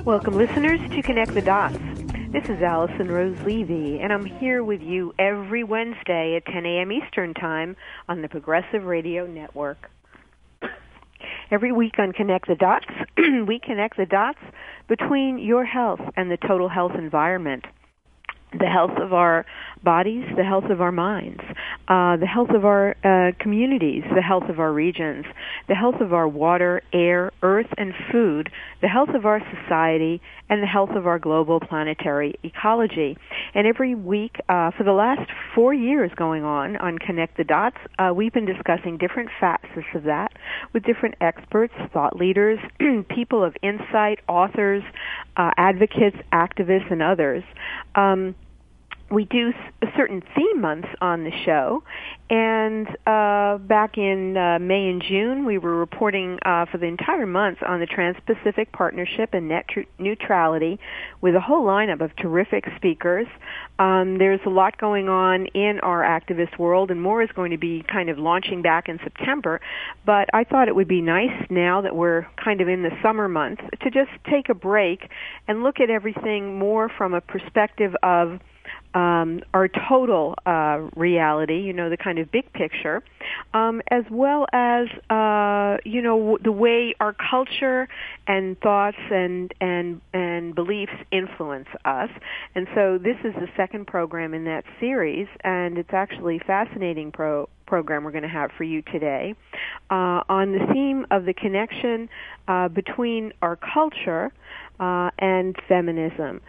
Welcome, listeners, to Connect the Dots. This is Allison Rose Levy, and I'm here with you every Wednesday at 10 a.m. Eastern Time on the Progressive Radio Network. Every week on Connect the Dots, we connect the dots between your health and the total health environment. The health of our bodies, the health of our minds, the health of our communities, the health of our regions, the health of our water, air, earth, and food, the health of our society, and the health of our global planetary ecology. And every week, for the last 4 years going on Connect the Dots, we've been discussing different facets of that with different experts, thought leaders, people of insight, authors, advocates, activists, and others. We do certain theme months on the show, and back in May and June, we were reporting for the entire month on the Trans-Pacific Partnership and net neutrality with a whole lineup of terrific speakers. There's a lot going on in our activist world, and more is going to be kind of launching back in September, but I thought it would be nice now that we're kind of in the summer month to just take a break and look at everything more from a perspective of our total reality, the kind of big picture, as well as, the way our culture and thoughts and beliefs influence us. And so this is the second program in that series, and it's actually a fascinating program we're going to have for you today on the theme of the connection between our culture and feminism.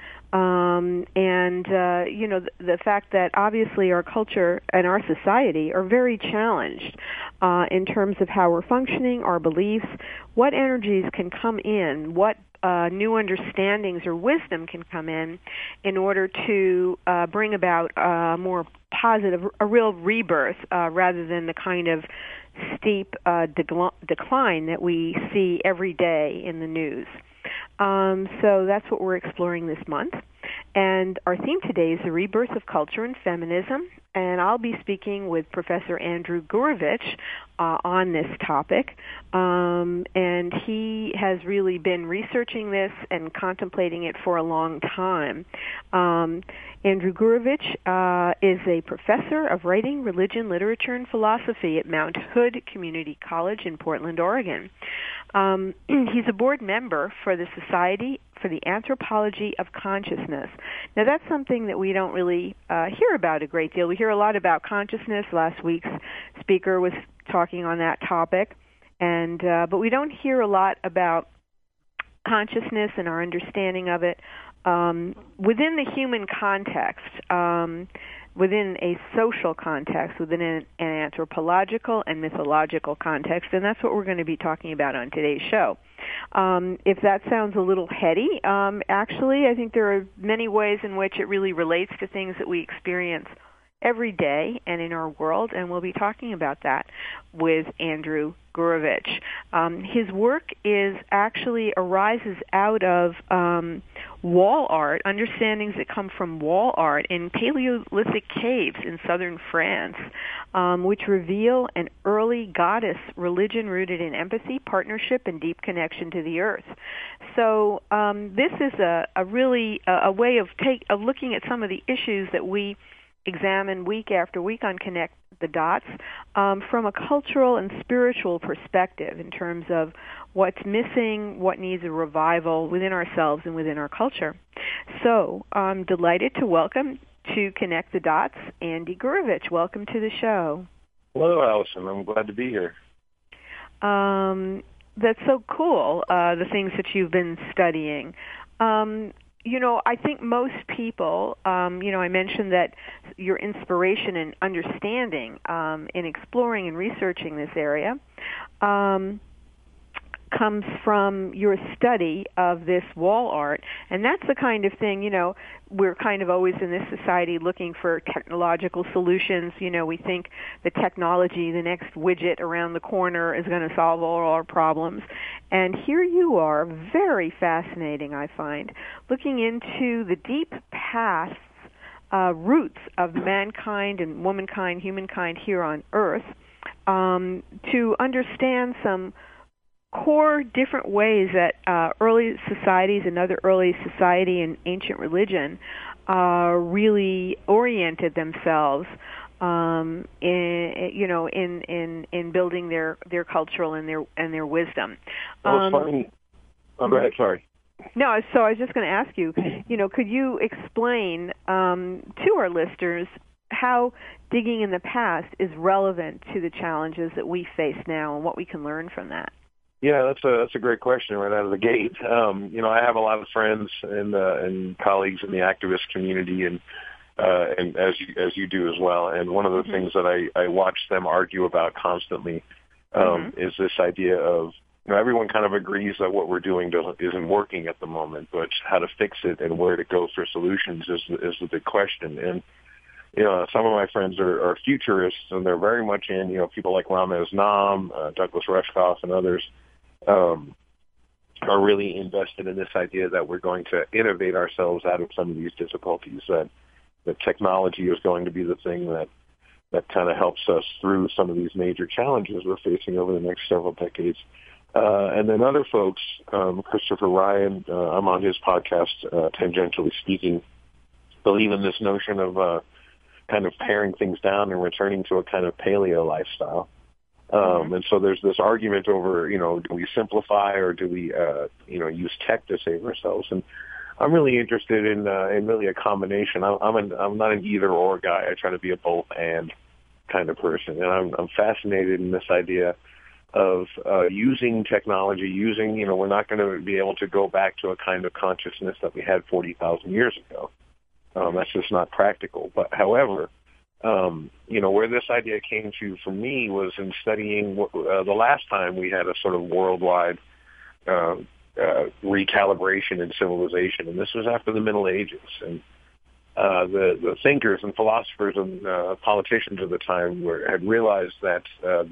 The fact that obviously our culture and our society are very challenged in terms of how we're functioning, our beliefs, what energies can come in, what new understandings or wisdom can come in order to bring about a more positive, a real rebirth rather than the kind of steep decline that we see every day in the news. So that's what we're exploring this month. And our theme today is the rebirth of culture and feminism. And I'll be speaking with Professor Andrew Gurevich on this topic. And he has really been researching this and contemplating it for a long time. Andrew Gurevich is a professor of writing, religion, literature, and philosophy at Mount Hood Community College in Portland, Oregon. He's a board member for the Society for the Anthropology of Consciousness. Now, that's something that we don't really hear about a great deal. We hear a lot about consciousness. Last week's speaker was talking on that topic, and but we don't hear a lot about consciousness and our understanding of it within the human context, within a social context, within an anthropological and mythological context, and that's what we're going to be talking about on today's show. If that sounds a little heady, actually, I think there are many ways in which it really relates to things that we experience every day and in our world, and we'll be talking about that with Andrew Gurevich. His work arises out of wall art, understandings that come from wall art in Paleolithic caves in southern France, which reveal an early goddess religion rooted in empathy, partnership, and deep connection to the earth. So this is a way of looking at some of the issues that we examine week after week on Connect the Dots from a cultural and spiritual perspective in terms of what's missing, what needs a revival within ourselves and within our culture. So I'm delighted to welcome to Connect the Dots Andy Gurevich. Welcome to the show. Hello, Allison. I'm glad to be here. That's so cool, the things that you've been studying. I think most people, I mentioned that your inspiration and understanding in exploring and researching this area comes from your study of this wall art. And that's the kind of thing, we're kind of always in this society looking for technological solutions. We think the technology, the next widget around the corner is going to solve all our problems. And here you are, very fascinating, I find, looking into the deep pasts, roots of mankind and womankind, humankind here on Earth, to understand some core different ways that early societies, another early society and ancient religion, really oriented themselves in building their cultural and their wisdom. Funny. Oh, go ahead. Sorry. No, so I was just going to ask you, could you explain to our listeners how digging in the past is relevant to the challenges that we face now and what we can learn from that? Yeah, that's a great question right out of the gate. I have a lot of friends and colleagues in the activist community, and as you do as well. And one of the things that I watch them argue about constantly is this idea of, everyone kind of agrees that what we're doing isn't working at the moment, but how to fix it and where to go for solutions is the big question. And some of my friends are futurists, and they're very much in, people like Ramez Nam, Douglas Rushkoff, and others are really invested in this idea that we're going to innovate ourselves out of some of these difficulties, that technology is going to be the thing that kind of helps us through some of these major challenges we're facing over the next several decades. And then other folks, Christopher Ryan, I'm on his podcast, Tangentially Speaking, believe in this notion of kind of paring things down and returning to a kind of paleo lifestyle. And so there's this argument over, do we simplify or do we, use tech to save ourselves? And I'm really interested in really a combination. I'm not an either or guy. I try to be a both and kind of person, and I'm fascinated in this idea of using technology. We're not going to be able to go back to a kind of consciousness that we had 40,000 years ago. That's just not practical. But however, where this idea came to for me was in studying the last time we had a sort of worldwide recalibration in civilization, and this was after the Middle Ages. And the thinkers and philosophers and politicians of the time had realized that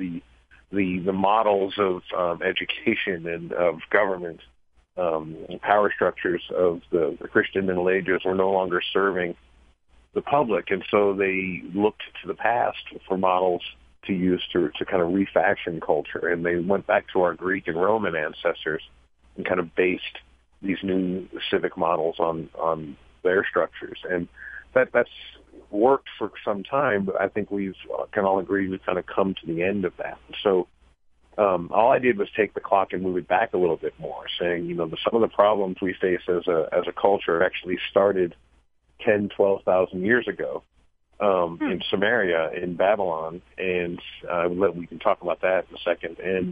the models of education and of government power structures of the Christian Middle Ages were no longer serving the public, and so they looked to the past for models to use to kind of refashion culture, and they went back to our Greek and Roman ancestors and kind of based these new civic models on their structures, and that's worked for some time, but I think we can all agree we've kind of come to the end of that. So all I did was take the clock and move it back a little bit more, saying, some of the problems we face as a culture actually started 10, 12,000 years ago in Samaria, in Babylon, and we can talk about that in a second. And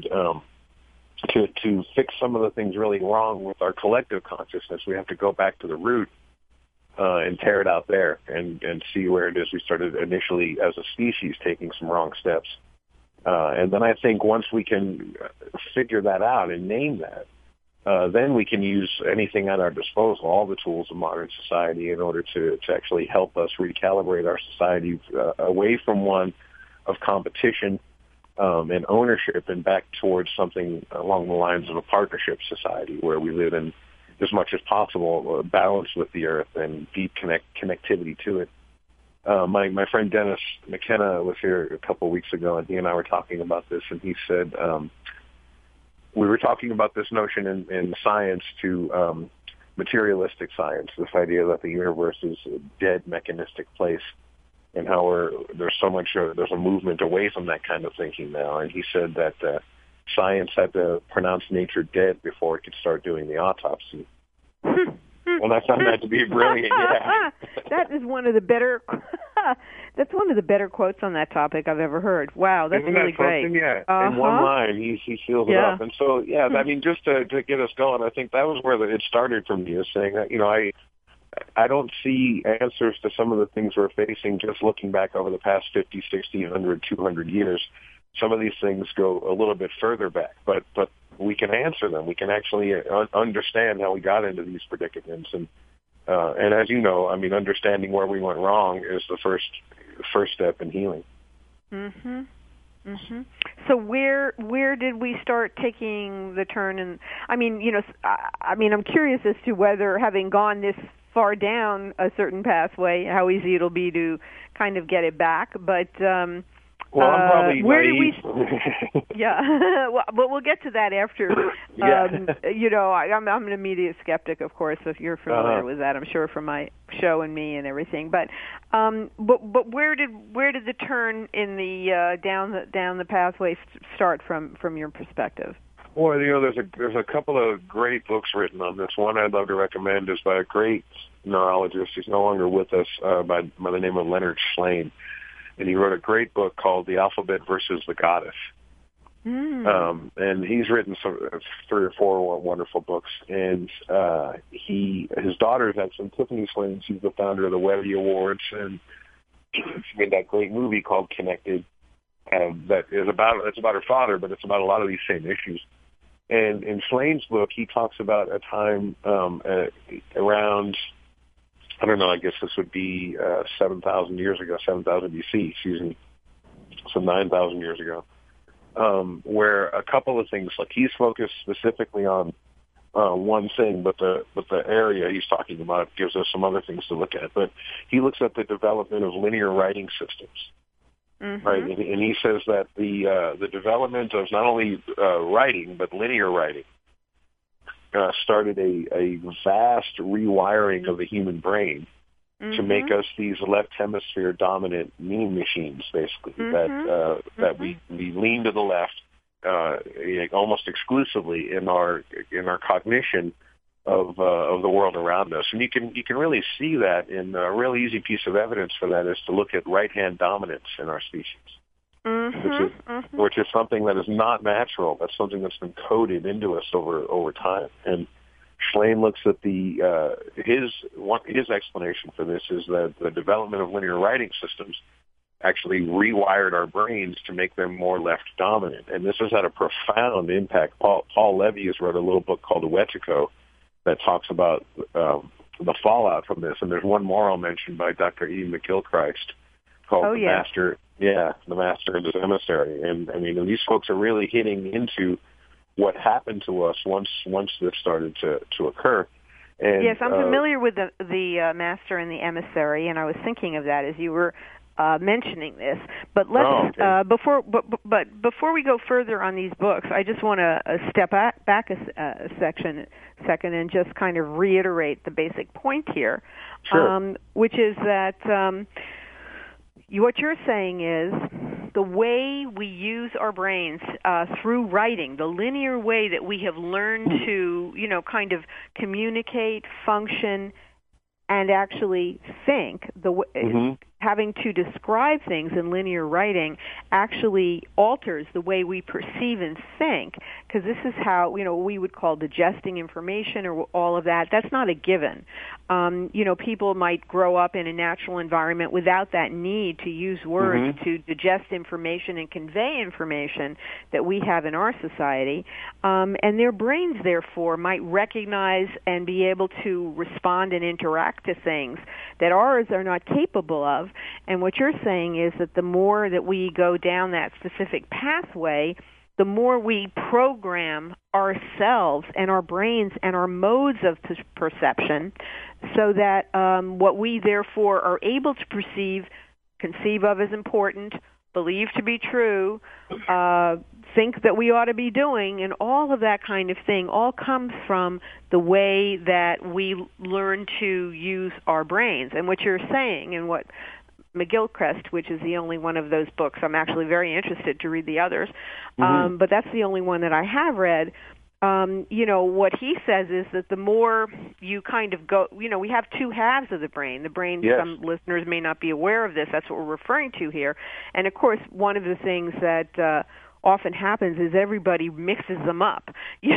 to fix some of the things really wrong with our collective consciousness, we have to go back to the root and tear it out there and see where it is we started initially as a species taking some wrong steps. And then I think once we can figure that out and name that, then we can use anything at our disposal, all the tools of modern society, in order to actually help us recalibrate our society away from one of competition and ownership and back towards something along the lines of a partnership society where we live in, as much as possible, balance with the earth and deep connectivity to it. My friend Dennis McKenna was here a couple of weeks ago, and he and I were talking about this, and he said we were talking about this notion in science to materialistic science, this idea that the universe is a dead mechanistic place, and how there's a movement away from that kind of thinking now. And he said that science had to pronounce nature dead before it could start doing the autopsy. Well, I found that to be brilliant. Yeah, that is one of the better. That's one of the better quotes on that topic I've ever heard. Wow, that's really great. Yeah, in one line, he seals it up. And so, I mean, just to get us going, I think that was where it started for me, is saying that I don't see answers to some of the things we're facing just looking back over the past 50, 60, 100, 200 years. Some of these things go a little bit further back, but we can answer them. We can actually understand how we got into these predicaments, and as you know, I mean, understanding where we went wrong is the first step in healing. So where did we start taking the turn? And I mean, I'm curious as to whether, having gone this far down a certain pathway, how easy it'll be to kind of get it back. But Well, I'm probably where naive. did we? Yeah, well, but we'll get to that after. I'm an immediate skeptic, of course. If you're familiar with that, I'm sure from my show and me and everything. But where did the turn in the down the pathway start from your perspective? Well, there's a couple of great books written on this. One I'd love to recommend is by a great neurologist. He's no longer with us, by the name of Leonard Shlain. And he wrote a great book called The Alphabet versus the Goddess. And he's written 3 or 4 wonderful books. And his daughter is actually Tiffany Shlain. She's the founder of the Webby Awards, and she made that great movie called Connected. It's about her father, but it's about a lot of these same issues. And in Shlain's book, he talks about a time around, I don't know, I guess this would be 7,000 years ago, 7,000 BC, excuse me, so 9,000 years ago, where a couple of things, like he's focused specifically on one thing, but the area he's talking about gives us some other things to look at. But he looks at the development of linear writing systems. Mm-hmm. Right, and he says that the development of not only writing but linear writing started a vast rewiring of the human brain to make us these left hemisphere dominant mean machines, basically. That we lean to the left almost exclusively in our cognition of the world around us, and you can really see that. In a real easy piece of evidence for that is to look at right hand dominance in our species, which is something that is not natural. That's something that's been coded into us over time. And Shlain looks at his explanation for this is that the development of linear writing systems actually rewired our brains to make them more left dominant, and this has had a profound impact. Paul Levy has wrote a little book called Wetiko that talks about the fallout from this. And there's one more I'll mention by Dr. E. McGilchrist called The Master and His Emissary. And I mean, these folks are really hitting into what happened to us once this started to occur. And, yes, I'm familiar with the Master and the Emissary, and I was thinking of that as you were mentioning this. But let's before we go further on these books, I just want to step back a second and just kind of reiterate the basic point here, which is that what you're saying is the way we use our brains through writing, the linear way that we have learned to, kind of communicate, function, and actually think, having to describe things in linear writing actually alters the way we perceive and think, because this is how, we would call digesting information or all of that. That's not a given. People might grow up in a natural environment without that need to use words to digest information and convey information that we have in our society. And their brains, therefore, might recognize and be able to respond and interact to things that ours are not capable of. And what you're saying is that the more that we go down that specific pathway, the more we program ourselves and our brains and our modes of perception so that what we therefore are able to conceive of as important, believe to be true, think that we ought to be doing, and all of that kind of thing all comes from the way that we learn to use our brains. And what you're saying, and what McGilchrist, which is the only one of those books, I'm actually very interested to read the others, but that's the only one that I have read. What he says is that the more you kind of go, we have two halves of the brain. The brain, some listeners may not be aware of this. That's what we're referring to here. And, of course, one of the things that often happens is everybody mixes them up,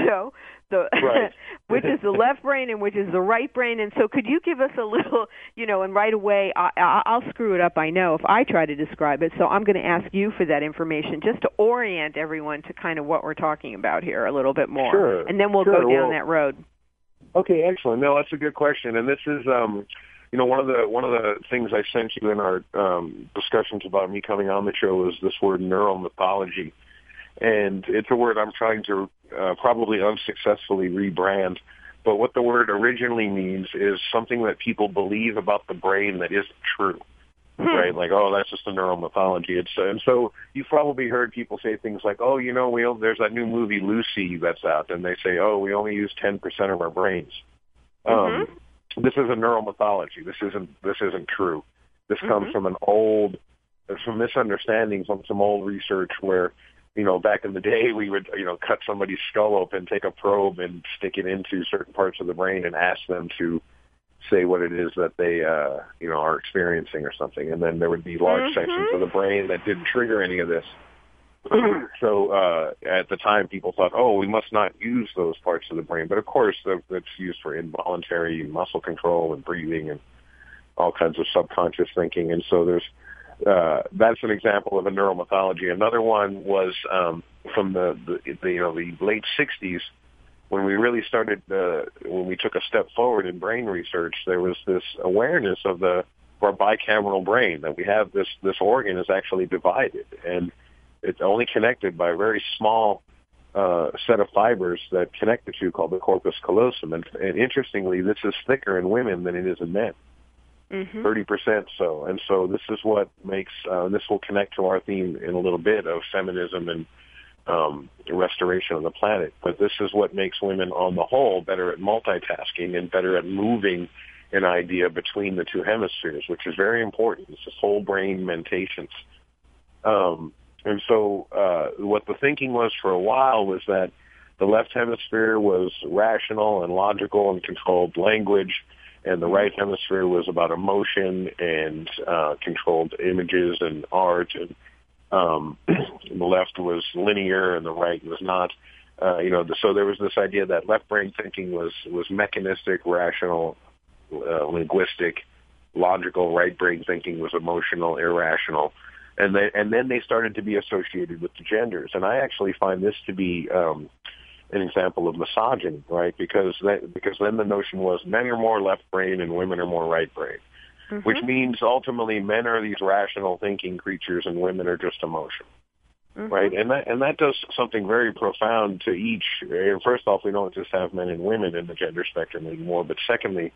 which is the left brain and which is the right brain. And so could you give us a little, and right away, I'll screw it up, I know, if I try to describe it. So I'm going to ask you for that information just to orient everyone to kind of what we're talking about here a little bit more. Sure. And then we'll go down that road. Okay, excellent. No, that's a good question. And this is, one of the things I sent you in our discussions about me coming on the show was this word neural mythology. And it's a word I'm trying to probably unsuccessfully rebrand. But what the word originally means is something that people believe about the brain that isn't true. right? Like, oh, that's just a neuropathology. And so you've probably heard people say things like, oh, there's that new movie Lucy that's out, and they say, oh, we only use 10% of our brains. This is a neuropathology. This isn't true. This comes from some misunderstandings on some old research where, back in the day we would, cut somebody's skull open, take a probe and stick it into certain parts of the brain and ask them to say what it is that they, are experiencing or something. And then there would be large sections of the brain that didn't trigger any of this. So at the time, people thought, oh, we must not use those parts of the brain. But of course, that's used for involuntary muscle control and breathing and all kinds of subconscious thinking. And so that's an example of a neuropathology. Another one was from the late 60s, when we really started, when we took a step forward in brain research. There was this awareness of our bicameral brain, that we have this organ is actually divided, and it's only connected by a very small set of fibers that connect the two, called the corpus callosum. And interestingly, this is thicker in women than it is in men. 30% so. And so this is what makes, this will connect to our theme in a little bit of feminism and restoration of the planet. But this is what makes women on the whole better at multitasking and better at moving an idea between the two hemispheres, which is very important. It's this whole brain mentations. And so what the thinking was for a while was that the left hemisphere was rational and logical and controlled language, and the right hemisphere was about emotion and controlled images and art, and the left was linear and the right was not. So there was this idea that left brain thinking was mechanistic, rational, linguistic, logical. Right brain thinking was emotional, irrational. And then they started to be associated with the genders. And I actually find this to be an example of misogyny, right? Because then the notion was men are more left brain and women are more right brain, which means ultimately men are these rational thinking creatures and women are just emotional, right? And that does something very profound to each. First off, we don't just have men and women in the gender spectrum anymore, but secondly,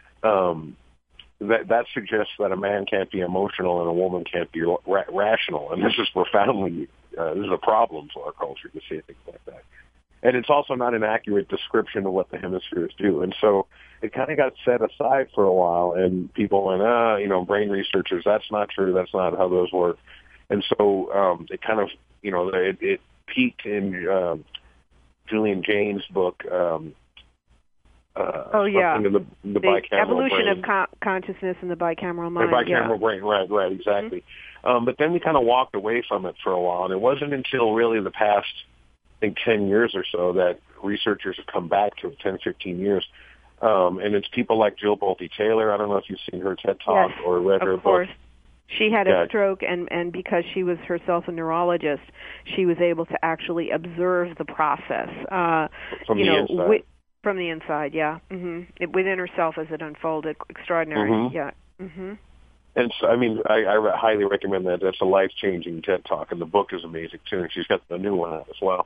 that suggests that a man can't be emotional and a woman can't be rational, and this is profoundly this is a problem for our culture to say things like that. And it's also not an accurate description of what the hemispheres do. And so it kind of got set aside for a while, and people went, brain researchers, that's not true, that's not how those work. And so it kind of, it peaked in Julian Jaynes' book, in the bicameral evolution brain. of consciousness in the bicameral mind. The bicameral brain, right, exactly. But then we kind of walked away from it for a while, and it wasn't until really the past, I think, 10 years or so that researchers have come back to it, 10, 15 years. And it's people like Jill Bolte Taylor. I don't know if you've seen her TED Talk or read her book. Of course. She had a stroke, and because she was herself a neurologist, she was able to actually observe the process. From the inside. From the inside, yeah. Within herself as it unfolded. Extraordinary, yeah. And so, I highly recommend that. That's a life-changing TED Talk, and the book is amazing, too, and she's got the new one out as well.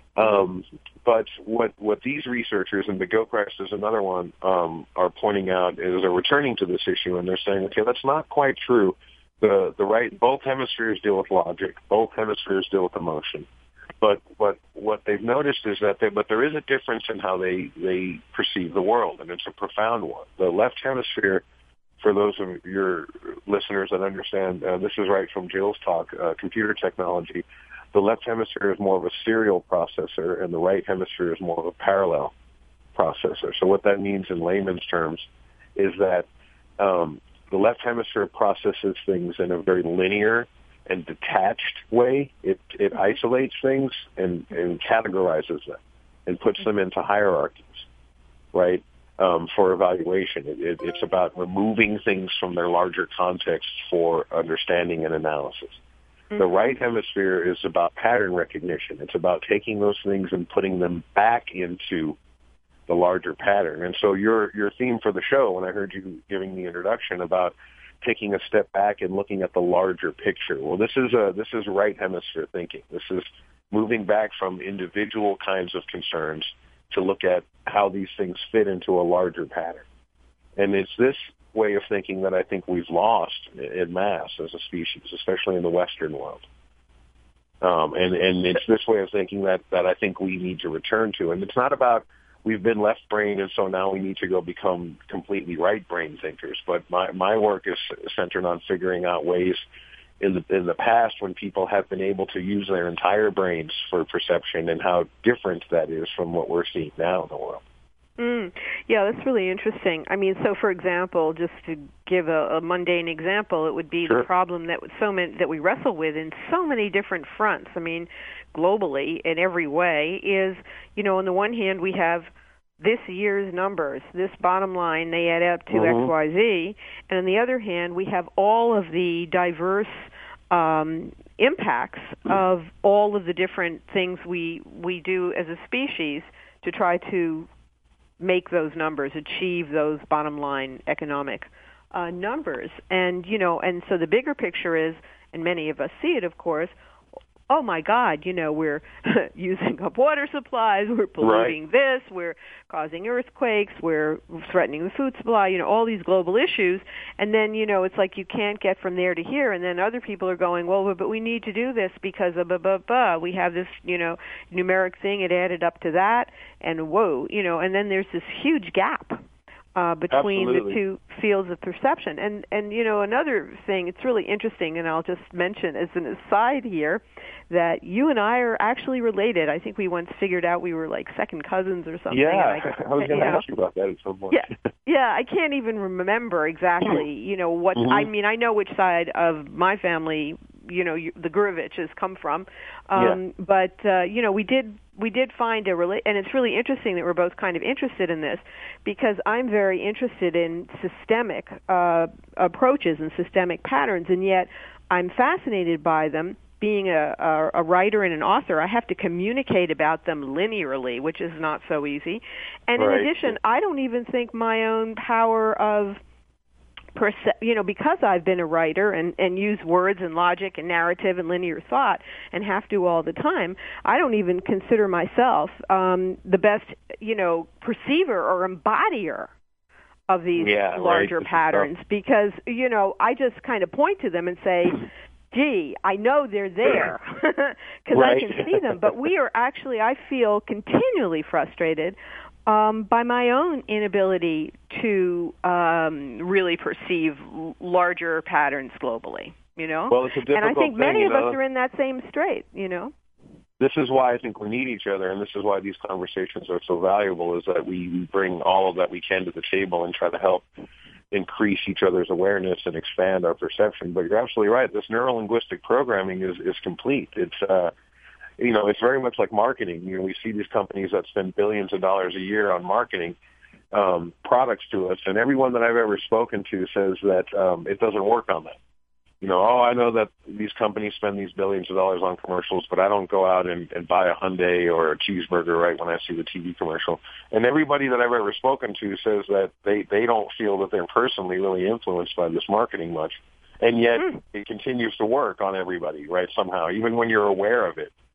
But what these researchers, and Gilchrist is another one, are pointing out is they're returning to this issue, and they're saying, okay, that's not quite true. Both hemispheres deal with logic, both hemispheres deal with emotion. But what they've noticed is that there is a difference in how they perceive the world, and it's a profound one. The left hemisphere, for those of your listeners that understand, this is right from Jill's talk, computer technology, the left hemisphere is more of a serial processor, and the right hemisphere is more of a parallel processor. So what that means in layman's terms is that the left hemisphere processes things in a very linear and detached way. It isolates things and categorizes them and puts them into hierarchies, right, for evaluation. It's about removing things from their larger context for understanding and analysis. The right hemisphere is about pattern recognition. It's about taking those things and putting them back into the larger pattern. And so your theme for the show, when I heard you giving the introduction about taking a step back and looking at the larger picture, well, this is right hemisphere thinking. This is moving back from individual kinds of concerns to look at how these things fit into a larger pattern. And it's this way of thinking that I think we've lost in mass as a species, especially in the Western world. And it's this way of thinking that I think we need to return to. And it's not about we've been left-brained and so now we need to go become completely right-brain thinkers. But my work is centered on figuring out ways in the past when people have been able to use their entire brains for perception and how different that is from what we're seeing now in the world. Yeah, that's really interesting. I mean, so for example, just to give a mundane example, it would be Sure. the problem that we wrestle with in so many different fronts. I mean, globally in every way is, on the one hand we have this year's numbers, this bottom line, they add up to X, Y, Z, and on the other hand we have all of the diverse impacts of all of the different things we do as a species to try to make those numbers, achieve those bottom line economic numbers. And, and so the bigger picture is, and many of us see it, of course, oh my God, we're using up water supplies, we're polluting this, we're causing earthquakes, we're threatening the food supply, all these global issues. And then, it's like you can't get from there to here. And then other people are going, well, but we need to do this because of blah, blah, blah. We have this, numeric thing, it added up to that. And whoa, and then there's this huge gap between Absolutely. the two fields of perception. And another thing, it's really interesting, and I'll just mention as an aside here, that you and I are actually related. I think we once figured out we were like second cousins or something. Yeah, I was going to ask you about that at some point. Yeah, I can't even remember exactly, what, I mean, I know which side of my family, the Guroviches come from, but, we did find and it's really interesting that we're both kind of interested in this, because I'm very interested in systemic approaches and systemic patterns, and yet I'm fascinated by them. Being a writer and an author, I have to communicate about them linearly, which is not so easy. And in addition, I don't even think my own power of because I've been a writer and use words and logic and narrative and linear thought and have to all the time, I don't even consider myself the best, perceiver or embodier of these larger patterns, because, I just kind of point to them and say, gee, I know they're there because I can see them. But we are actually, I feel, continually frustrated by my own inability to really perceive larger patterns globally, Well, it's a difficult and I think many thing, of us are in that same strait, This is why I think we need each other, and this is why these conversations are so valuable, is that we bring all of that we can to the table and try to help increase each other's awareness and expand our perception. But you're absolutely right. This neurolinguistic programming is complete. It's it's very much like marketing. We see these companies that spend billions of dollars a year on marketing products to us, and everyone that I've ever spoken to says that it doesn't work on that. I know that these companies spend these billions of dollars on commercials, but I don't go out and buy a Hyundai or a cheeseburger right when I see the TV commercial. And everybody that I've ever spoken to says that they don't feel that they're personally really influenced by this marketing much. And yet it continues to work on everybody, right, somehow, even when you're aware of it.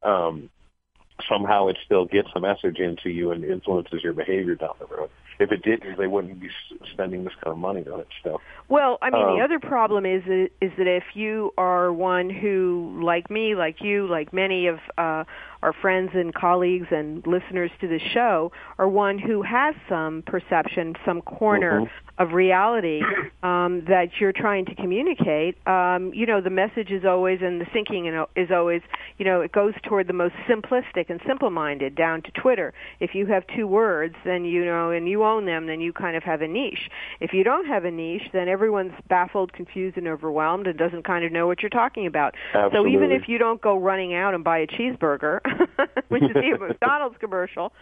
Somehow it still gets the message into you and influences your behavior down the road. If it didn't, they wouldn't be spending this kind of money on it still. Well, I mean, the other problem is that if you are one who, like me, like you, like many of our friends and colleagues and listeners to the show, are one who has some perception, some corner of reality that you're trying to communicate, the message is always, and the thinking is always, it goes toward the most simplistic and simple-minded, down to Twitter. If you have two words, then and you own them, then you kind of have a niche. If you don't have a niche, then everyone's baffled, confused, and overwhelmed and doesn't kind of know what you're talking about. Absolutely. So even if you don't go running out and buy a cheeseburger, when you see a McDonald's commercial,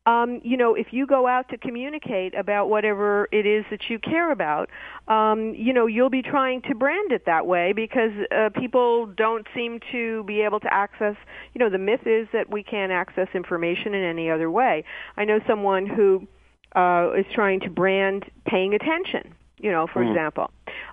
if you go out to communicate about whatever it is that you care about, you'll be trying to brand it that way, because people don't seem to be able to access, the myth is that we can't access information in any other way. I know someone who is trying to brand paying attention, for example.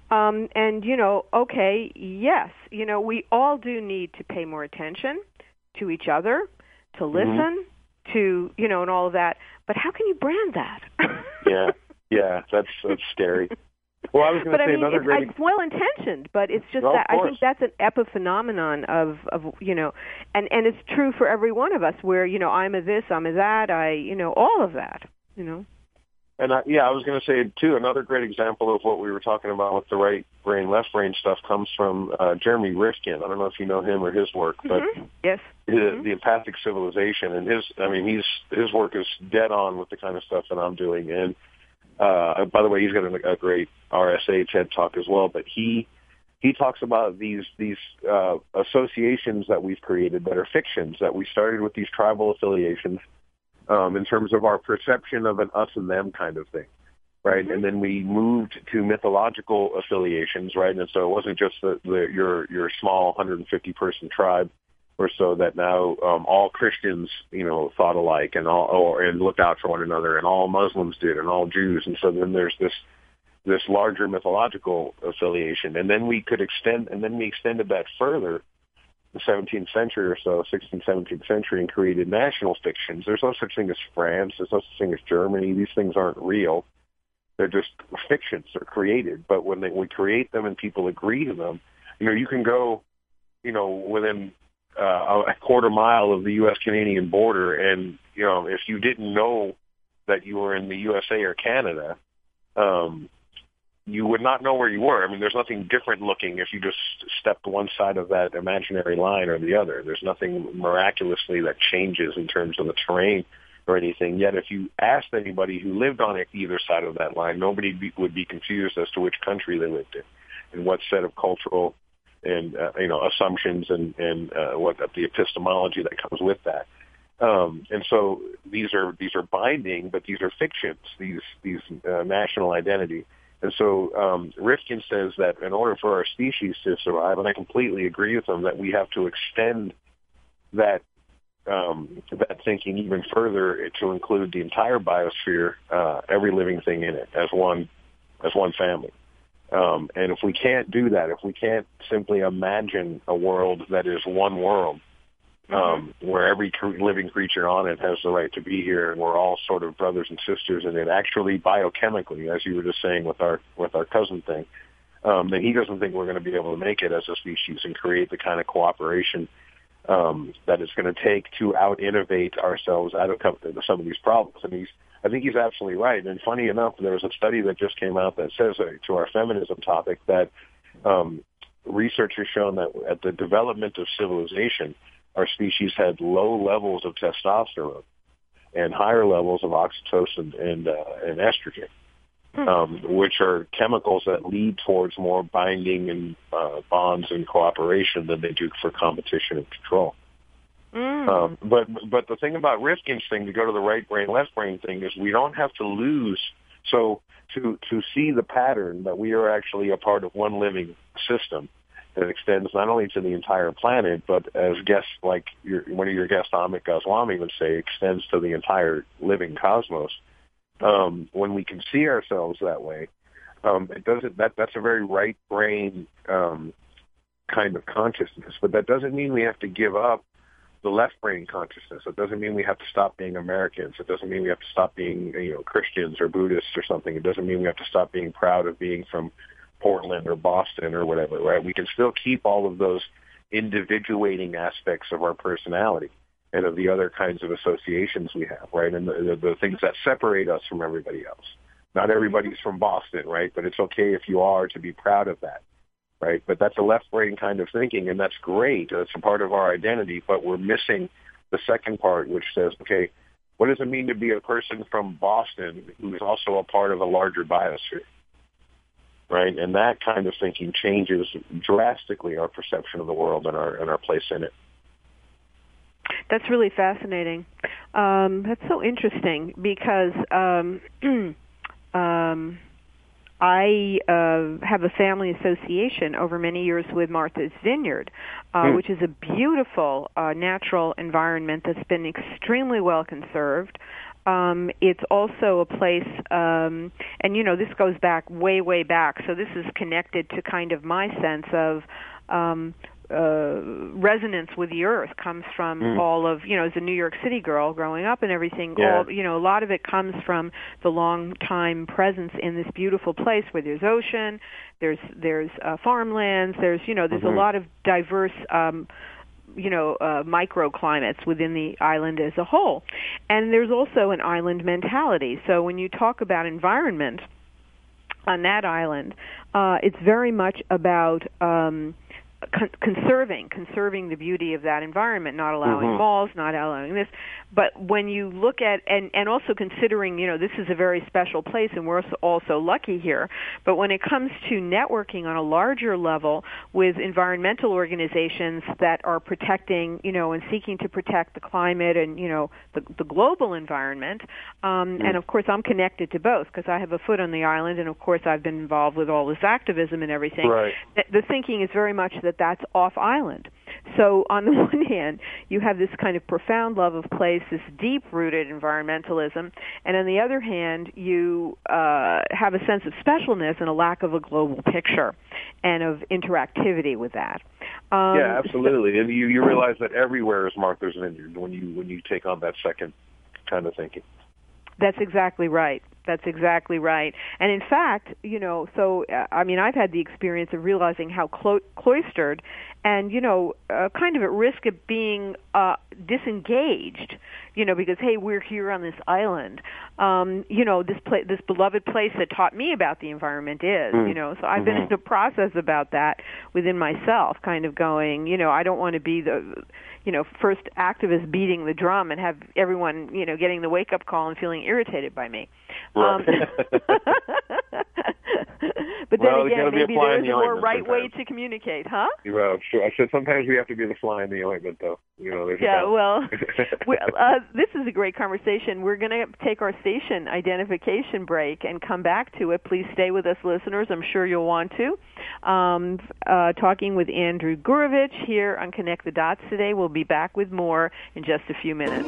Okay, yes, we all do need to pay more attention to each other, to listen, to, and all of that. But how can you brand that? Yeah, that's scary. Well, I was going to say another great. It's well intentioned, but it's just Well, that I think that's an epiphenomenon of and it's true for every one of us. Where I'm a this, I'm a that, all of that. And I was going to say too, another great example of what we were talking about with the right brain, left brain stuff comes from Jeremy Rifkin. I don't know if you know him or his work, but yes, the Empathic Civilization, and his work is dead on with the kind of stuff that I'm doing. And by the way, he's got a great RSA TED Talk as well. But he talks about these associations that we've created that are fictions, that we started with these tribal affiliations. In terms of our perception of an us and them kind of thing, right? And then we moved to mythological affiliations, right? And so it wasn't just your small 150-person tribe or so that now all Christians, thought alike and and looked out for one another, and all Muslims did, and all Jews. And so then there's this larger mythological affiliation, and then we extended that further. The 17th century or so, 16th, 17th century, and created national fictions. There's no such thing as France. There's no such thing as Germany. These things aren't real. They're just fictions. They're created. But when we create them and people agree to them, you can go, within a quarter mile of the U.S.-Canadian border, and, if you didn't know that you were in the USA or Canada, you would not know where you were. I mean, there's nothing different looking if you just stepped one side of that imaginary line or the other. There's nothing miraculously that changes in terms of the terrain or anything. Yet if you asked anybody who lived on either side of that line, nobody would be confused as to which country they lived in and what set of cultural and, assumptions and what the epistemology that comes with that. And so these are binding, but these are fictions, these national identity. And so Rifkin says that in order for our species to survive, and I completely agree with him, that we have to extend that thinking even further to include the entire biosphere, every living thing in it, as one family. And if we can't do that, if we can't simply imagine a world that is one world, where every living creature on it has the right to be here, and we're all sort of brothers and sisters in it, actually biochemically, as you were just saying with our cousin thing, then he doesn't think we're going to be able to make it as a species and create the kind of cooperation that it's going to take to out-innovate ourselves out of some of these problems. And I think he's absolutely right. And funny enough, there was a study that just came out that says, to our feminism topic, that research has shown that at the development of civilization, our species had low levels of testosterone and higher levels of oxytocin and estrogen, which are chemicals that lead towards more binding and bonds and cooperation than they do for competition and control. But the thing about Rifkin's thing, to go to the right brain, left brain thing, is we don't have to lose. So to see the pattern that we are actually a part of one living system that extends not only to the entire planet, but as guests like one of your guests, Amit Goswami, would say, extends to the entire living cosmos. When we can see ourselves that way, that's a very right brain kind of consciousness. But that doesn't mean we have to give up the left brain consciousness. It doesn't mean we have to stop being Americans. It doesn't mean we have to stop being Christians or Buddhists or something. It doesn't mean we have to stop being proud of being from Portland or Boston or whatever, right? We can still keep all of those individuating aspects of our personality and of the other kinds of associations we have, right? And the things that separate us from everybody else. Not everybody's from Boston, right? But it's okay if you are to be proud of that, right? But that's a left brain kind of thinking, and that's great. That's a part of our identity, but we're missing the second part, which says, okay, what does it mean to be a person from Boston who's also a part of a larger biosphere? Right, and that kind of thinking changes drastically our perception of the world and our place in it. That's really fascinating. That's so interesting because I have a family association over many years with Martha's Vineyard, which is a beautiful natural environment that's been extremely well conserved. It's also a place, and this goes back way, way back, so this is connected to kind of my sense of resonance with the earth comes from all of, as a New York City girl growing up and everything, Yeah. a lot of it comes from the long time presence in this beautiful place where there's ocean, there's farmlands, there's a lot of diverse microclimates within the island as a whole. And there's also an island mentality. So when you talk about environment on that island, it's very much about conserving the beauty of that environment, not allowing malls, not allowing this. But when you look at, and also considering, this is a very special place and we're also lucky here, but when it comes to networking on a larger level with environmental organizations that are protecting, and seeking to protect the climate and, the global environment, and of course I'm connected to both because I have a foot on the island and of course I've been involved with all this activism and everything. Right. The thinking is very much that that's off island. So on the one hand, you have this kind of profound love of place, this deep-rooted environmentalism, and on the other hand, you have a sense of specialness and a lack of a global picture and of interactivity with that. Yeah, absolutely. And you realize that everywhere is Martha's Vineyard when you take on that second kind of thinking. That's exactly right. That's exactly right. And in fact, I've had the experience of realizing how cloistered and, kind of at risk of being disengaged, because, hey, we're here on this island. This beloved place that taught me about the environment is, so I've been in the process about that within myself, kind of going, I don't want to be the, first activist beating the drum and have everyone, getting the wake-up call and feeling irritated by me. Right. But then again, maybe there's a more right sometimes. Way to communicate, huh? Well, sure. I said sometimes we have to be the fly in the ointment, though. This is a great conversation. We're going to take our station identification break and come back to it. Please stay with us, listeners. I'm sure you'll want to. Talking with Andrew Gurevich here on Connect the Dots today. We'll be back with more in just a few minutes.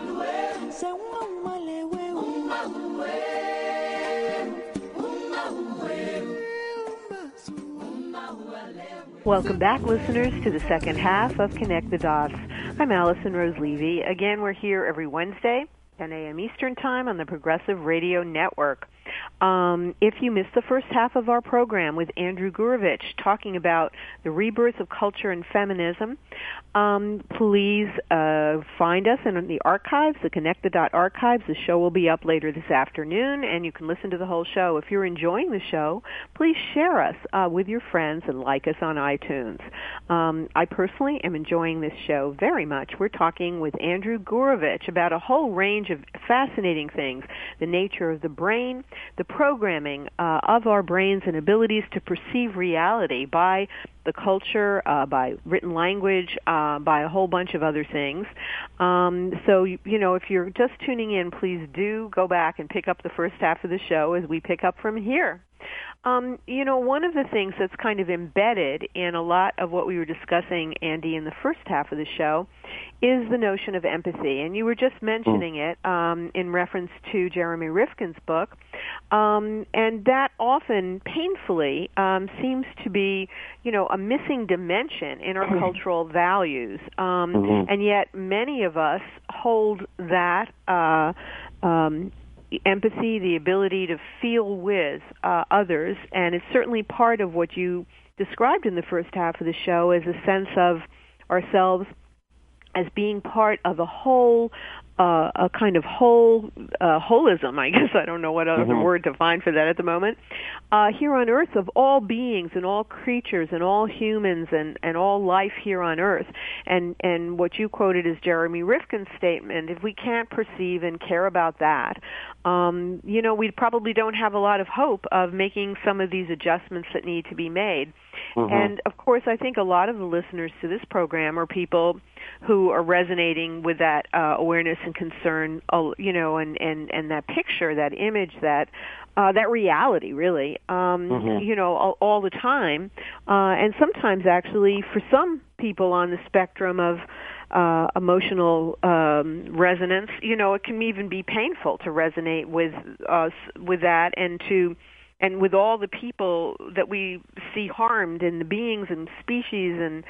Welcome back, listeners, to the second half of Connect the Dots. I'm Allison Rose Levy. Again, we're here every Wednesday, 10 a.m. Eastern Time on the Progressive Radio Network. If you missed the first half of our program with Andrew Gurevich talking about the rebirth of culture and feminism, please find us in the archives, the Connect the Dot archives. The show will be up later this afternoon, and you can listen to the whole show. If you're enjoying the show, please share us with your friends and like us on iTunes. I personally am enjoying this show very much. We're talking with Andrew Gurevich about a whole range of fascinating things, the nature of the brain, the programming of our brains and abilities to perceive reality by the culture, by written language, by a whole bunch of other things. So, if you're just tuning in, please do go back and pick up the first half of the show as we pick up from here. One of the things that's kind of embedded in a lot of what we were discussing, Andy, in the first half of the show is the notion of empathy. And you were just mentioning it in reference to Jeremy Rifkin's book. And that often, painfully, seems to be, a missing dimension in our cultural values. And yet many of us hold that empathy, the ability to feel with others, and it's certainly part of what you described in the first half of the show as a sense of ourselves as being part of a whole, a kind of holism, I guess. I don't know what other word to find for that at the moment. Here on Earth, of all beings and all creatures and all humans and all life here on Earth. And what you quoted is Jeremy Rifkin's statement, if we can't perceive and care about that, we probably don't have a lot of hope of making some of these adjustments that need to be made. And, of course, I think a lot of the listeners to this program are people who are resonating with that awareness and concern, and that picture, that image, that reality, really, all the time. And sometimes, actually, for some people on the spectrum of emotional resonance, it can even be painful to resonate with that and to and with all the people that we see harmed, and the beings and species, and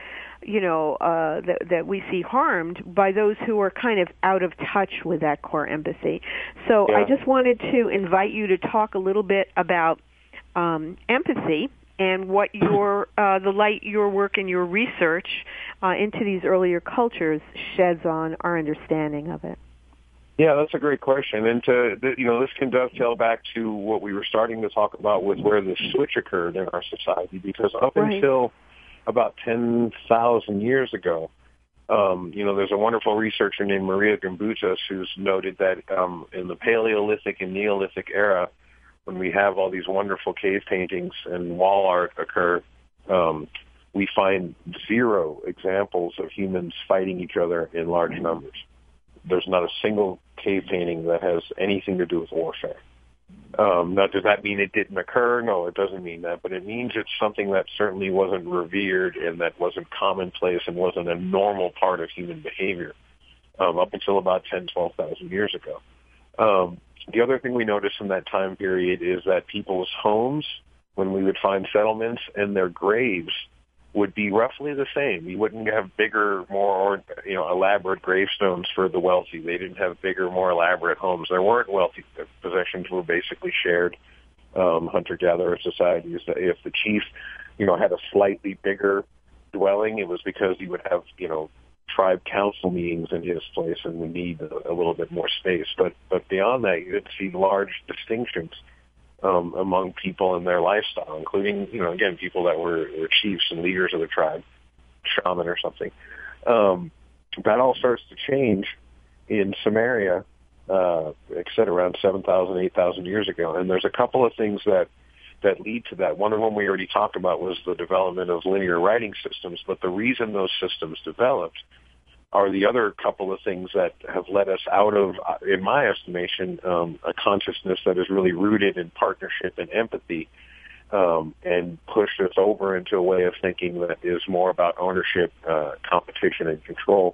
that we see harmed by those who are kind of out of touch with that core empathy. So I just wanted to invite you to talk a little bit about empathy and what the light your work and your research into these earlier cultures sheds on our understanding of it. Yeah, that's a great question. And this can dovetail back to what we were starting to talk about with where the switch occurred in our society, because up until about 10,000 years ago, there's a wonderful researcher named Maria Gimbutas who's noted that in the Paleolithic and Neolithic era, when we have all these wonderful cave paintings and wall art occur, we find 0 examples of humans fighting each other in large numbers. There's not a single cave painting that has anything to do with warfare. Now, does that mean it didn't occur? No, it doesn't mean that, but it means it's something that certainly wasn't revered and that wasn't commonplace and wasn't a normal part of human behavior up until about 12,000 years ago. The other thing we noticed in that time period is that people's homes, when we would find settlements, and their graves would be roughly the same. You wouldn't have bigger, more elaborate gravestones for the wealthy. They didn't have bigger, more elaborate homes. There weren't wealthy possessions. Were basically shared hunter-gatherer societies. If the chief, had a slightly bigger dwelling, it was because he would have, tribe council meetings in his place, and we need a little bit more space. But beyond that, you didn't see large distinctions among people in their lifestyle, including, again, people that were chiefs and leaders of the tribe, shaman or something. That all starts to change in Samaria, around 7,000, 8,000 years ago. And there's a couple of things that lead to that. One of them we already talked about was the development of linear writing systems, but the reason those systems developed are the other couple of things that have led us out of, in my estimation, a consciousness that is really rooted in partnership and empathy, and pushed us over into a way of thinking that is more about ownership, competition, and control,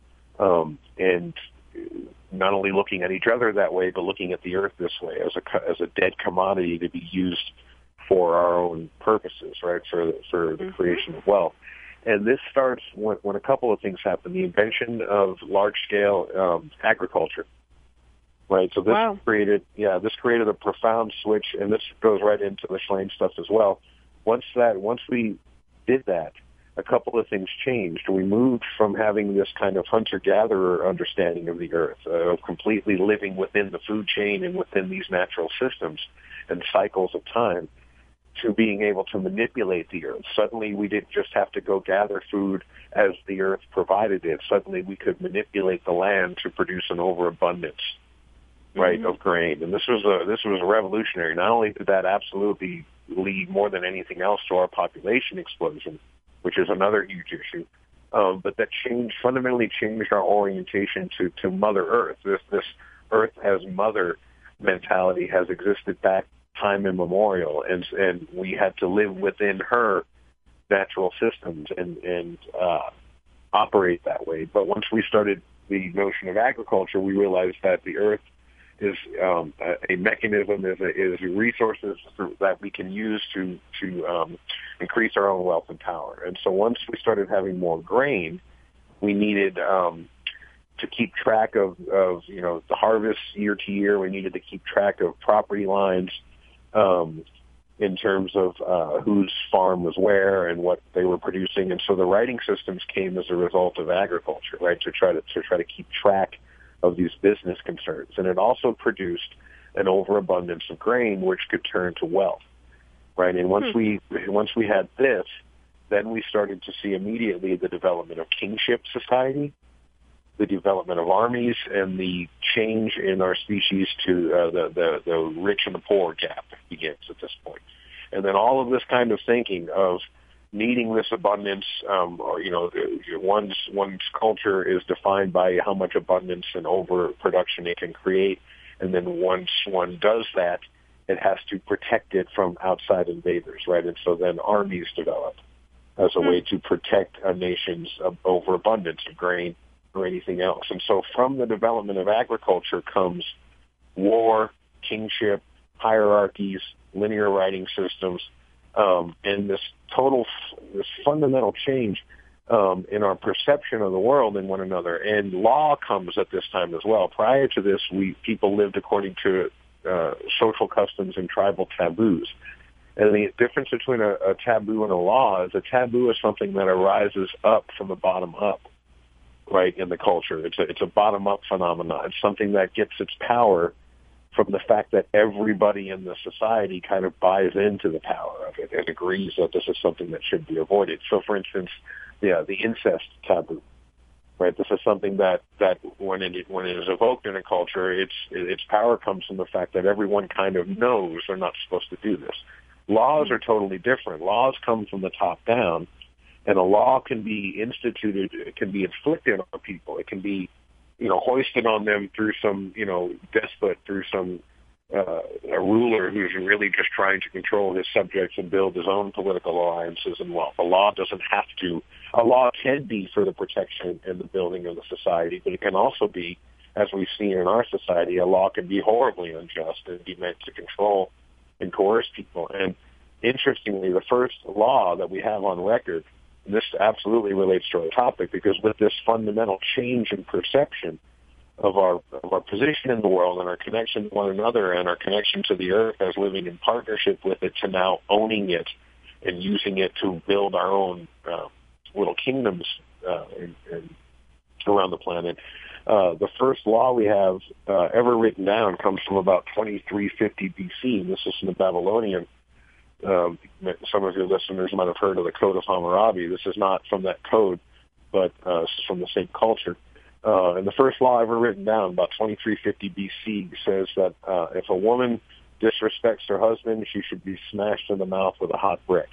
and not only looking at each other that way, but looking at the earth this way as a dead commodity to be used for our own purposes, right? For the creation of wealth. And this starts when a couple of things happen. The invention of large-scale agriculture, right? So this created a profound switch, and this goes right into the Schlein stuff as well. Once we did that, a couple of things changed. We moved from having this kind of hunter-gatherer understanding of the earth, of completely living within the food chain and within these natural systems and cycles of time, to being able to manipulate the earth. Suddenly we didn't just have to go gather food as the earth provided it. Suddenly we could manipulate the land to produce an overabundance, right, of grain. And this was revolutionary. Not only did that absolutely lead more than anything else to our population explosion, which is another huge issue, but that fundamentally changed our orientation to Mother Earth. This Earth as Mother mentality has existed back time immemorial, and we had to live within her natural systems and operate that way. But once we started the notion of agriculture, we realized that the earth is a mechanism, is resources that we can use to increase our own wealth and power. And so once we started having more grain, we needed to keep track of the harvest year to year. We needed to keep track of property lines, in terms of whose farm was where and what they were producing. And so the writing systems came as a result of agriculture, right, to try to keep track of these business concerns. And it also produced an overabundance of grain, which could turn to wealth, right? And once we had this, then we started to see immediately the development of kingship society, the development of armies, and the change in our species to the rich and the poor gap begins at this point. And then all of this kind of thinking of needing this abundance, one's culture is defined by how much abundance and overproduction it can create. And then once one does that, it has to protect it from outside invaders, right? And so then armies develop as a way to protect a nation's overabundance of grain or anything else. And so from the development of agriculture comes war, kingship, hierarchies, linear writing systems, and this fundamental change in our perception of the world and one another. And law comes at this time as well. Prior to this, people lived according to social customs and tribal taboos. And the difference between a taboo and a law is a taboo is something that arises up from the bottom up, right, in the culture. It's a bottom-up phenomenon. It's something that gets its power from the fact that everybody in the society kind of buys into the power of it and agrees that this is something that should be avoided. So, for instance, the incest taboo, right? This is something that when it is evoked in a culture, its power comes from the fact that everyone kind of knows they're not supposed to do this. Laws are totally different. Laws come from the top down, and a law can be instituted, it can be inflicted on people. It can be, hoisted on them through some, despot, through some a ruler who's really just trying to control his subjects and build his own political alliances. And while a law doesn't have to, a law can be for the protection and the building of the society, but it can also be, as we've seen in our society, a law can be horribly unjust and be meant to control and coerce people. And interestingly, the first law that we have on record, and this absolutely relates to our topic, because with this fundamental change in perception of our position in the world and our connection to one another and our connection to the earth as living in partnership with it, to now owning it and using it to build our own little kingdoms around the planet. The first law we have ever written down comes from about 2350 BC. This is from the Babylonian. Some of your listeners might have heard of the Code of Hammurabi. This is not from that code, but from the same culture. And the first law ever written down, about 2350 BC, says that if a woman disrespects her husband, she should be smashed in the mouth with a hot brick.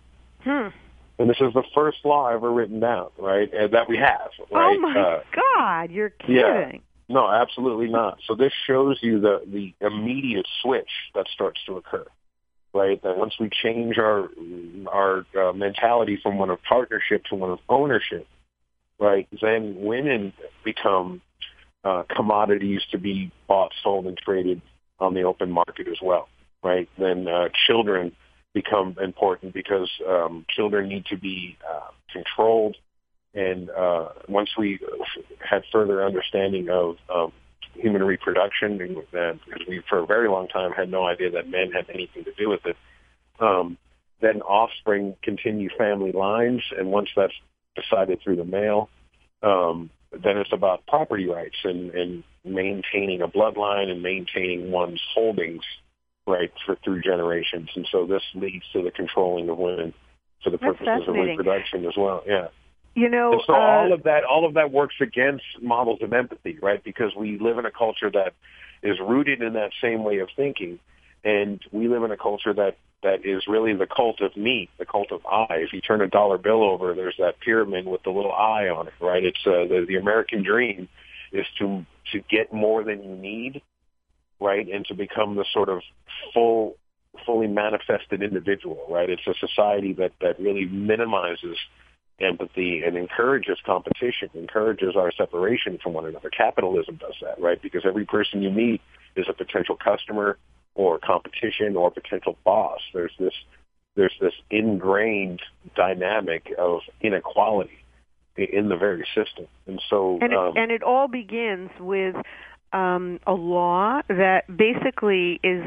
And this is the first law ever written down, right, and that we have. Right? Oh, my God, you're kidding. Yeah. No, absolutely not. So this shows you the immediate switch that starts to occur, right? That once we change our mentality from one of partnership to one of ownership, right, then women become commodities to be bought, sold, and traded on the open market as well, right? Then children become important because children need to be controlled. And once we had further understanding of human reproduction, because we for a very long time had no idea that men had anything to do with it, then offspring continue family lines. And once that's decided through the male, then it's about property rights and maintaining a bloodline and maintaining one's holdings, right, through generations. And so this leads to the controlling of women for the purposes of reproduction as well. Yeah. And so all of that works against models of empathy, right? Because we live in a culture that is rooted in that same way of thinking, and we live in a culture that is really the cult of me, the cult of I. If you turn a dollar bill over, there's that pyramid with the little I on it, right? It's the American dream is to get more than you need, right, and to become the sort of fully manifested individual, right? It's a society that really minimizes empathy and encourages competition, encourages our separation from one another. Capitalism does that, right? Because every person you meet is a potential customer or competition or potential boss. There's this ingrained dynamic of inequality in the very system. And so and it all begins with a law that basically is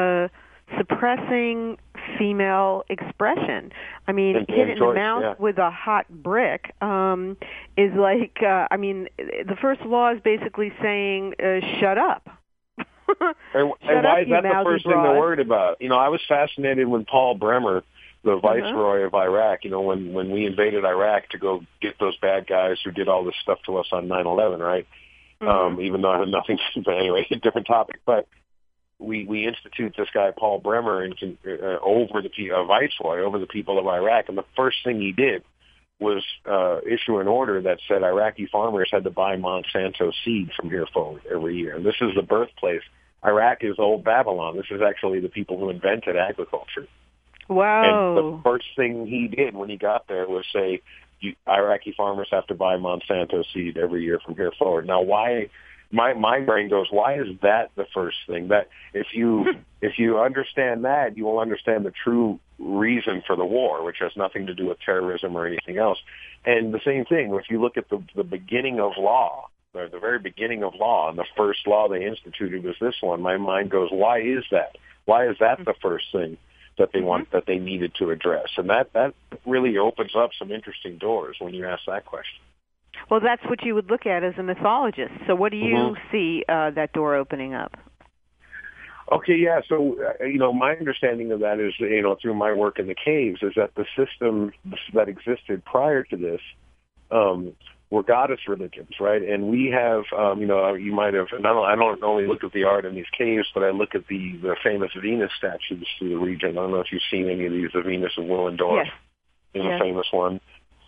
suppressing female expression. I mean, hit in the mouth with a hot brick is like, the first law is basically saying, shut up. And why is that the first thing they're worried about? I was fascinated when Paul Bremer, the viceroy of Iraq, when we invaded Iraq to go get those bad guys who did all this stuff to us on 9/11, right? Even though I had nothing to do, but anyway, a different topic. But we institute this guy Paul Bremer over the viceroy over the people of Iraq, and the first thing he did was issue an order that said Iraqi farmers had to buy Monsanto seed from here forward every year. And this is the birthplace. Iraq is old Babylon. This is actually the people who invented agriculture. Wow. And the first thing he did when he got there was say, Iraqi farmers have to buy Monsanto seed every year from here forward. Now, why my brain goes, why is that the first thing? That if you understand that, you will understand the true reason for the war, which has nothing to do with terrorism or anything else. And the same thing, if you look at the beginning of law, the very beginning of law, and the first law they instituted was this one, my mind goes, why is that? Why is that the first thing that they want, that they needed to address? And that really opens up some interesting doors when you ask that question. Well, that's what you would look at as a mythologist. So what do you see that door opening up? Okay, yeah. So, my understanding of that is, through my work in the caves, is that the system that existed prior to this were goddess religions, right? And we have, you might have, and I don't only look at the art in these caves, but I look at the famous Venus statues through the region. I don't know if you've seen any of these. The Venus of Willendorf is a famous one,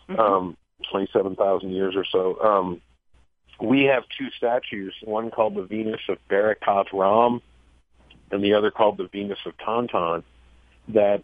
27,000 years or so. We have two statues, one called the Venus of Barakat Ram, and the other called the Venus of Tantan, that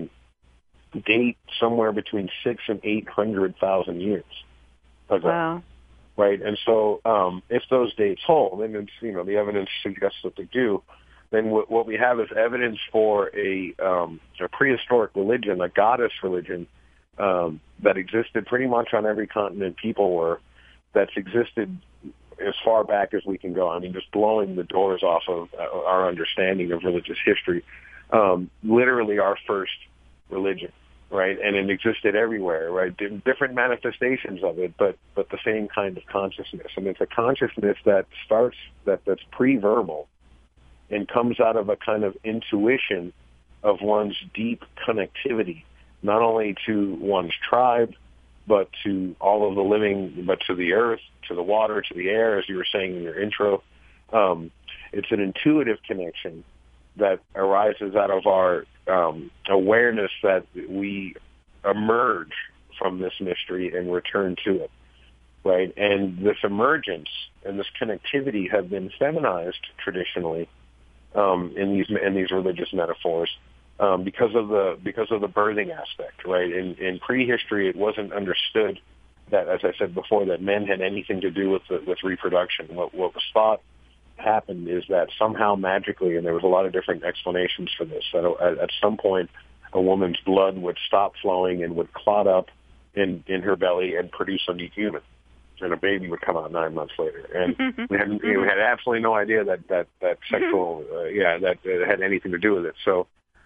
date somewhere between 600,000 and 800,000 years ago. Wow. Right, and so if those dates hold, and it's, the evidence suggests that they do, then what we have is evidence for a prehistoric religion, a goddess religion, that existed pretty much on every continent people were, that's existed as far back as we can go. I mean, just blowing the doors off of our understanding of religious history. Literally our first religion, right? And it existed everywhere, right? Different manifestations of it, but the same kind of consciousness. And it's a consciousness that starts, that's pre-verbal and comes out of a kind of intuition of one's deep connectivity, not only to one's tribe, but to all of the living, but to the earth, to the water, to the air, as you were saying in your intro. It's an intuitive connection that arises out of our awareness that we emerge from this mystery and return to it, right? And this emergence and this connectivity have been feminized traditionally in these religious metaphors. Because of the birthing aspect, right? In prehistory, it wasn't understood that, as I said before, that men had anything to do with reproduction. What was thought happened is that somehow magically, and there was a lot of different explanations for this, that at some point a woman's blood would stop flowing and would clot up in her belly and produce a new human, and a baby would come out 9 months later. And we had absolutely no idea that sexual that it had anything to do with it. So.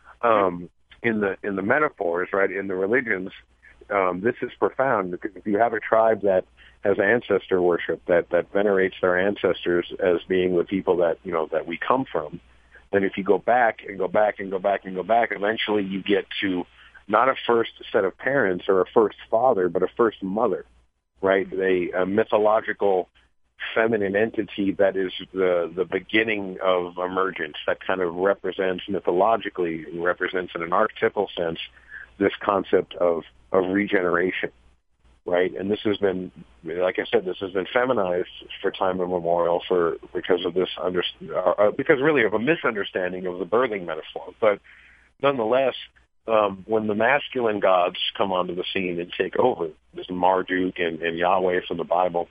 In the metaphors, right, in the religions, this is profound, because if you have a tribe that has ancestor worship, that venerates their ancestors as being the people that we come from, then if you go back and go back and go back and go back, eventually you get to not a first set of parents or a first father, but a first mother, right? A mythological feminine entity that is the beginning of emergence, that kind of represents mythologically, represents in an archetypal sense this concept of regeneration, right? And this has been, like I said, this has been feminized for time immemorial because of this because really of a misunderstanding of the birthing metaphor. But nonetheless, when the masculine gods come onto the scene and take over, this Marduk and Yahweh from the Bible,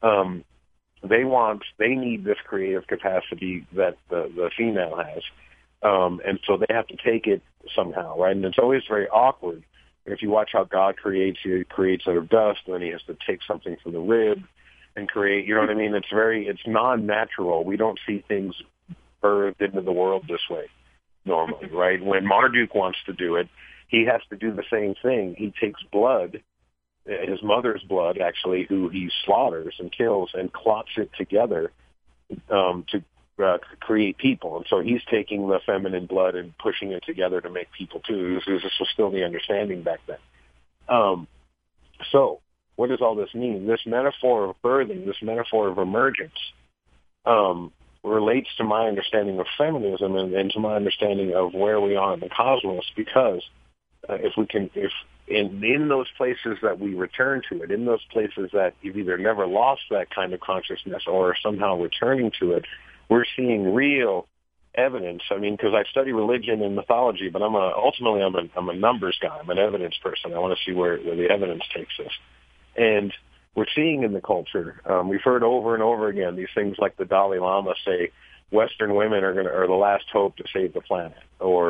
they need this creative capacity that the female has. And so they have to take it somehow, right? And it's always very awkward. If you watch how God creates, he creates out of dust, and then he has to take something from the rib and create, you know what I mean? It's non-natural. We don't see things birthed into the world this way normally, right? When Marduk wants to do it, he has to do the same thing. He takes blood, his mother's blood, actually, who he slaughters and kills, and clots it together to create people. And so he's taking the feminine blood and pushing it together to make people too. This was still the understanding back then. So what does all this mean? This metaphor of birthing, this metaphor of emergence, relates to my understanding of feminism and to my understanding of where we are in the cosmos, because if in those places that we return to it, in those places that you've either never lost that kind of consciousness or are somehow returning to it, we're seeing real evidence. I mean, because I study religion and mythology, but ultimately I'm a numbers guy. I'm an evidence person. I want to see where the evidence takes us. And we're seeing in the culture. We've heard over and over again these things like the Dalai Lama say, Western women are the last hope to save the planet, or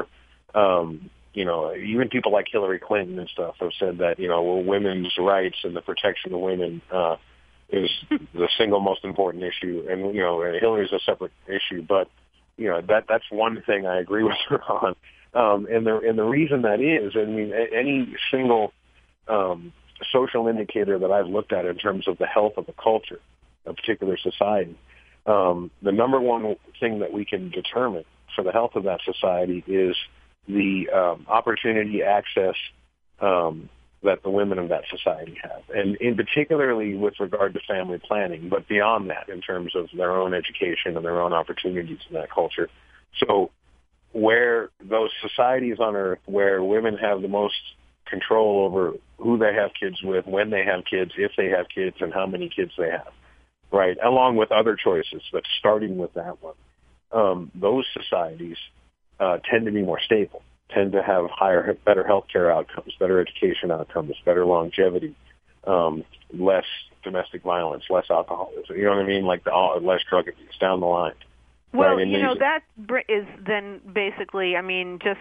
even people like Hillary Clinton and stuff have said that women's rights and the protection of women is the single most important issue, and Hillary's a separate issue, but that's one thing I agree with her on, and the reason that is, I mean, any single social indicator that I've looked at in terms of the health of a culture, a particular society. The number one thing that we can determine for the health of that society is the opportunity, access that the women of that society have, and in particularly with regard to family planning, but beyond that, in terms of their own education and their own opportunities in that culture. So where those societies on earth where women have the most control over who they have kids with, when they have kids, if they have kids, and how many kids they have, right, along with other choices, but starting with that one, those societies tend to be more stable, tend to have better healthcare outcomes, better education outcomes, better longevity, less domestic violence, less alcoholism. You know what I mean? Like less drug abuse down the line. Well, right? That is then basically, I mean, just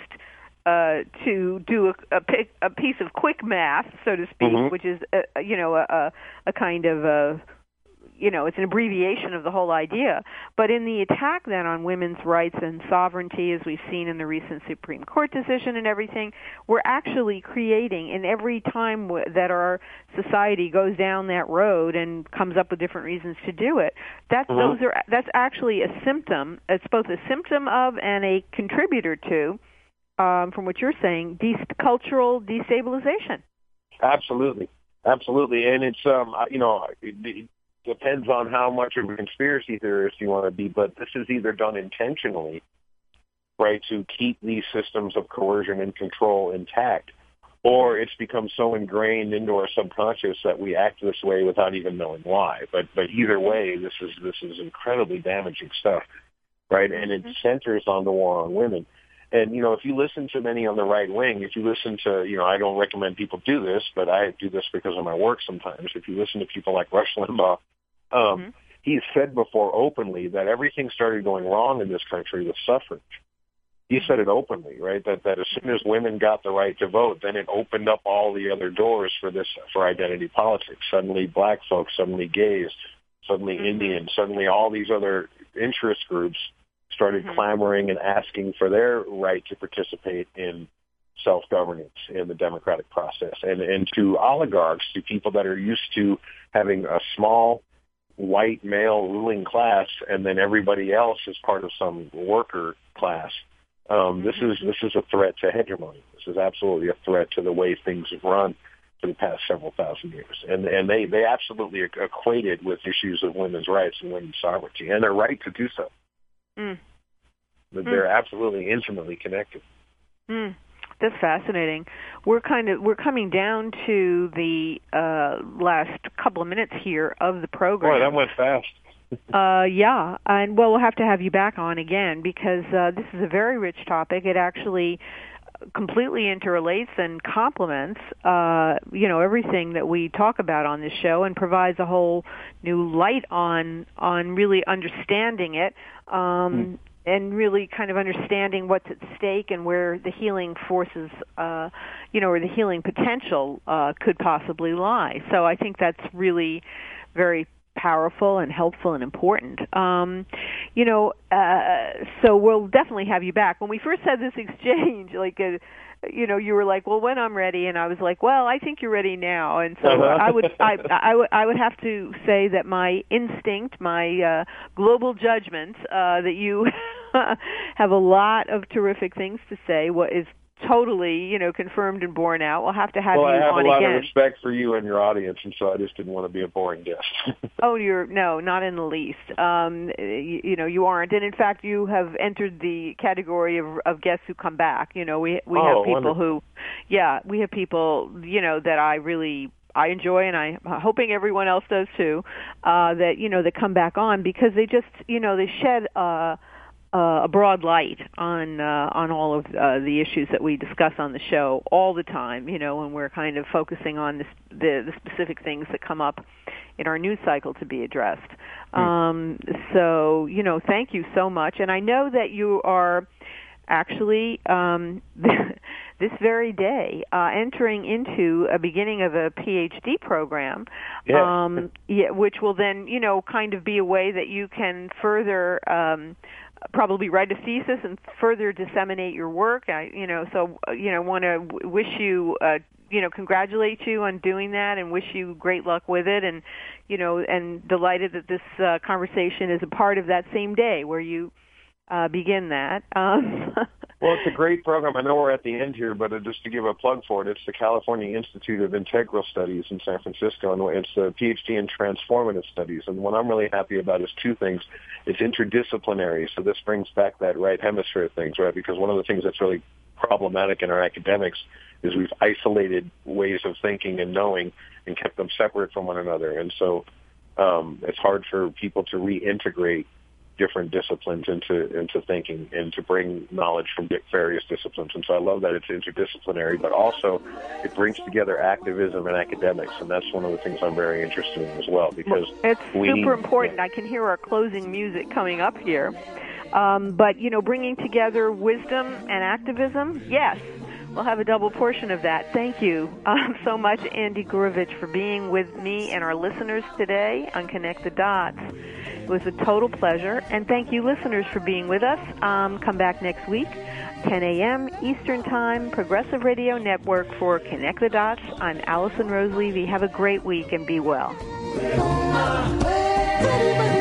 to do a piece of quick math, so to speak, which is a kind of it's an abbreviation of the whole idea. But in the attack then on women's rights and sovereignty, as we've seen in the recent Supreme Court decision and everything, we're actually creating, and every time that our society goes down that road and comes up with different reasons to do it, that's actually a symptom. It's both a symptom of and a contributor to, from what you're saying, cultural destabilization. Absolutely, and it's it depends on how much of a conspiracy theorist you want to be, but this is either done intentionally, right, to keep these systems of coercion and control intact, or it's become so ingrained into our subconscious that we act this way without even knowing why. But either way, this is incredibly damaging stuff, right? And it centers on the war on women. And, if you listen to many on the right wing, if you listen to, I don't recommend people do this, but I do this because of my work sometimes. If you listen to people like Rush Limbaugh, he's said before openly that everything started going wrong in this country with suffrage. He said it openly, right? That as soon as women got the right to vote, then it opened up all the other doors for identity politics. Suddenly black folks, suddenly gays, suddenly Indians, suddenly all these other interest groups started clamoring and asking for their right to participate in self-governance in the democratic process. And to oligarchs, to people that are used to having a small white male ruling class and then everybody else is part of some worker class, this is a threat to hegemony. This is absolutely a threat to the way things have run for the past several thousand years. And they absolutely equated with issues of women's rights and women's sovereignty, and their right to do so. They're absolutely intimately connected. That's fascinating. We're coming down to the last couple of minutes here of the program. Boy, that went fast. Yeah, and we'll have to have you back on again because this is a very rich topic. It actually completely interrelates and complements, everything that we talk about on this show, and provides a whole new light on really understanding it. And really kind of understanding what's at stake and where the healing forces, or the healing potential could possibly lie. So I think that's really very powerful and helpful and important. So we'll definitely have you back. When we first had this exchange, you were like, well, when I'm ready, and I was like, well, I think you're ready now. And so I would have to say that my instinct, my global judgment, that you have a lot of terrific things to say, what is totally, confirmed and borne out. We'll have to have you on again. Well, I have a lot of respect for you and your audience, and so I just didn't want to be a boring guest. No, not in the least. You aren't, and in fact, you have entered the category of guests who come back. We have people wonderful. We have people, that I enjoy, and I'm hoping everyone else does too. That come back on because they just, they shed a broad light on all of the issues that we discuss on the show all the time, when we're kind of focusing on the specific things that come up in our news cycle to be addressed. So, thank you so much. And I know that you are actually this very day entering into a beginning of a PhD program, which will then, kind of be a way that you can further probably write a thesis and further disseminate your work. Want to wish you, congratulate you on doing that and wish you great luck with it. And, and delighted that this conversation is a part of that same day where you begin that. Well, it's a great program. I know we're at the end here, but just to give a plug for it, it's the California Institute of Integral Studies in San Francisco, and it's a PhD in Transformative Studies. And what I'm really happy about is two things. It's interdisciplinary, so this brings back that right hemisphere things, right? Because one of the things that's really problematic in our academics is we've isolated ways of thinking and knowing and kept them separate from one another. And so it's hard for people to reintegrate different disciplines into thinking and to bring knowledge from various disciplines. And so I love that it's interdisciplinary, but also it brings together activism and academics, and that's one of the things I'm very interested in as well, because it's super important. I can hear our closing music coming up here. But, bringing together wisdom and activism, yes, we'll have a double portion of that. Thank you so much, Andy Gurevich, for being with me and our listeners today on Connect the Dots. It was a total pleasure. And thank you, listeners, for being with us. Come back next week, 10 a.m. Eastern Time, Progressive Radio Network for Connect the Dots. I'm Allison Rose Levy. Have a great week and be well.